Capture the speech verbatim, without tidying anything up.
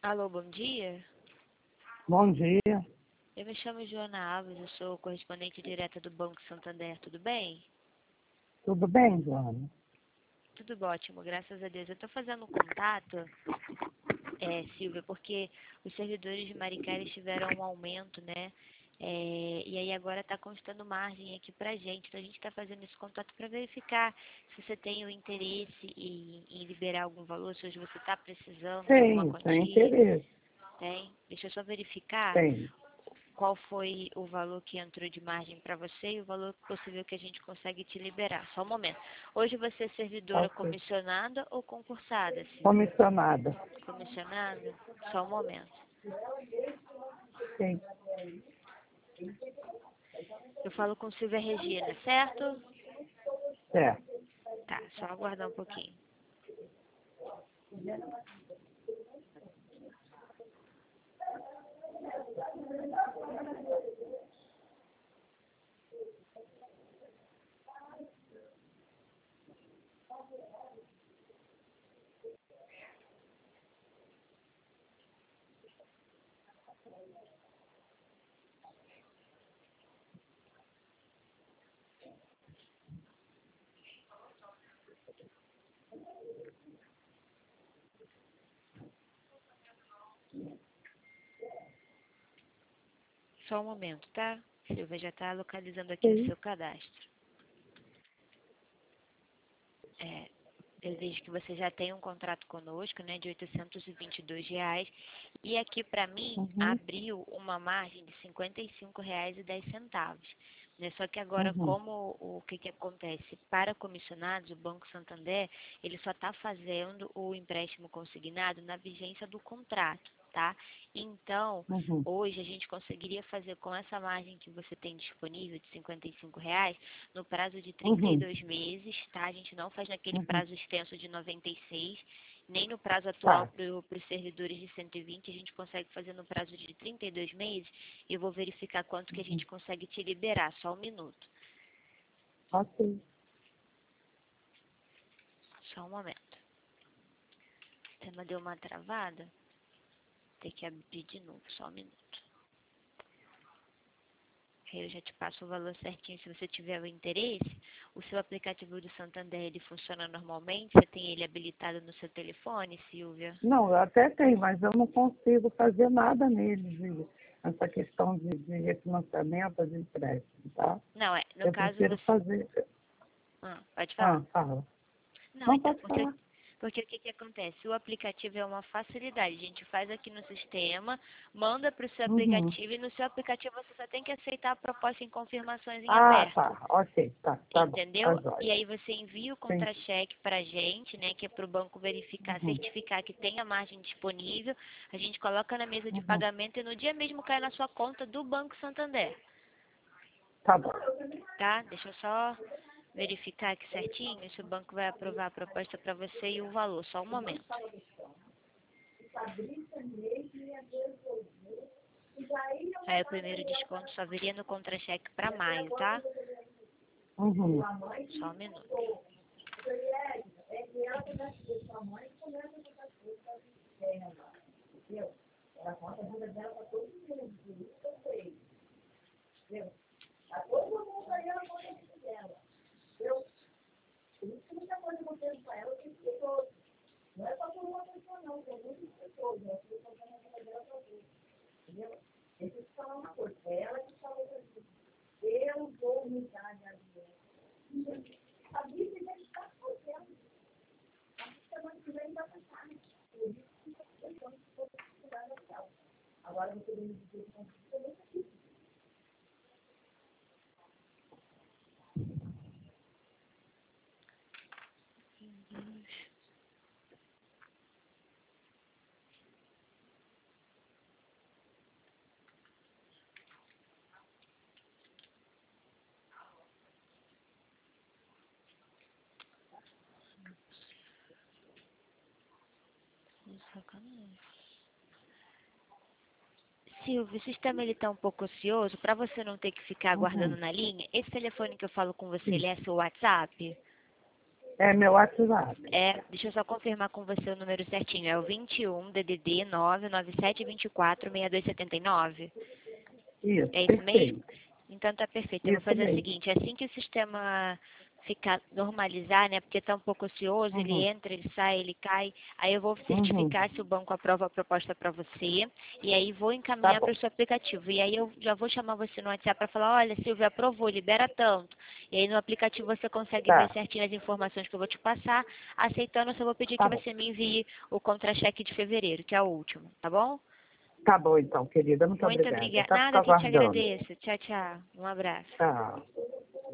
Alô, bom dia. Bom dia, Eu me chamo Joana Alves, eu sou correspondente direta do Banco Santander, tudo bem? tudo bem, Joana? Tudo ótimo, graças a Deus. Eu estou fazendo um contato, é, Silvia, porque os servidores de Maricá eles tiveram um aumento, né? É, e aí agora está constando margem aqui pra gente. Então a gente está fazendo esse contato para verificar se você tem o interesse em, em liberar algum valor, se hoje você está precisando de alguma Tenho, tenho quantia. interesse, Tem? Deixa eu só verificar tenho. qual foi o valor que entrou de margem para você e o valor possível que a gente consegue te liberar. Só um momento. Hoje você é servidora Ok. comissionada ou concursada, Silvia? Comissionada. Comissionada? Só um momento. Sim, Eu falo com Silvia Regina, certo? certo. Tá, só aguardar um pouquinho. Só um momento, tá? Silvia já está localizando aqui o Sim. seu cadastro. É, eu vejo que você já tem um contrato conosco, né, de oitocentos e vinte e dois reais. E aqui para mim Uhum, abriu uma margem de cinquenta e cinco reais e dez centavos. Né? Só que agora, uhum, como o que, que acontece? Para comissionados, o Banco Santander, ele só está fazendo o empréstimo consignado na vigência do contrato, tá? Então, uhum, hoje a gente conseguiria fazer com essa margem que você tem disponível de cinquenta e cinco reais, no prazo de trinta e uhum, dois meses, tá? A gente não faz naquele uhum. prazo extenso de noventa e seis, nem no prazo atual Tá, para os servidores de cento e vinte, a gente consegue fazer no prazo de trinta e dois meses. E eu vou verificar quanto que a uhum. gente consegue te liberar, só um minuto. Ok. Só um momento. O sistema deu uma travada, tem que abrir de novo, só um minuto. Aí eu já te passo o valor certinho se você tiver o interesse. O seu aplicativo do Santander, ele funciona normalmente? Você tem ele habilitado no seu telefone, Silvia? Não, eu até tenho, mas eu não consigo fazer nada nele, de, essa questão de, de refinanciamento de empréstimo, tá? Não, é, no Eu caso prefiro você... fazer... Ah, pode Ah, falar. fala. Não, Não então, pode porque, falar. porque o que, que acontece? O aplicativo é uma facilidade. A gente faz aqui no sistema, manda para o seu Uhum. aplicativo e no seu aplicativo você só tem que aceitar a proposta em confirmações em Ah, aberto. tá, ok, tá, tá bom, tá Entendeu? jóia. E aí você envia o Sim. contra-cheque para a gente, né? Que é para o banco verificar, Uhum, certificar que tem a margem disponível. A gente coloca na mesa de uhum. pagamento e no dia mesmo cai na sua conta do Banco Santander. Tá bom. Tá? Deixa eu só verificar aqui certinho se o banco vai aprovar a proposta para você e o valor. Só um momento. Aí o primeiro desconto só viria no contra-cheque para maio, tá? Uhum. Só um minuto. Sacanagem. Silvio, o sistema ele tá um pouco ocioso. Para você não ter que ficar aguardando Uhum. na linha, esse telefone que eu falo com você, Sim. ele é seu WhatsApp? É meu WhatsApp. É, deixa eu só confirmar com você o número certinho. É o vinte e um D D D nove nove sete dois quatro seis dois sete nove. Isso, É isso mesmo? perfeito. Então tá perfeito. Eu vou Isso fazer o mesmo. seguinte, assim que o sistema ficar normalizar, né? Porque tá um pouco ocioso, ele Uhum. entra, ele sai, ele cai. Aí eu vou Uhum. certificar se o banco aprova a proposta para você. E aí vou Tá encaminhar para bom. o seu aplicativo. E aí eu já vou chamar você no WhatsApp para falar, olha, Silvia, aprovou, libera tanto. E aí no aplicativo você consegue ver Tá. certinho as informações que eu vou te passar. Aceitando, eu só vou pedir que Tá bom. você me envie o contra-cheque de fevereiro, que é o último, tá bom? Tá bom, então, querida. Muito Muito obrigada. obrigada. Tá, fico Nada, que te aguardando. agradeço. Tchau, tchau. Um abraço. Tchau.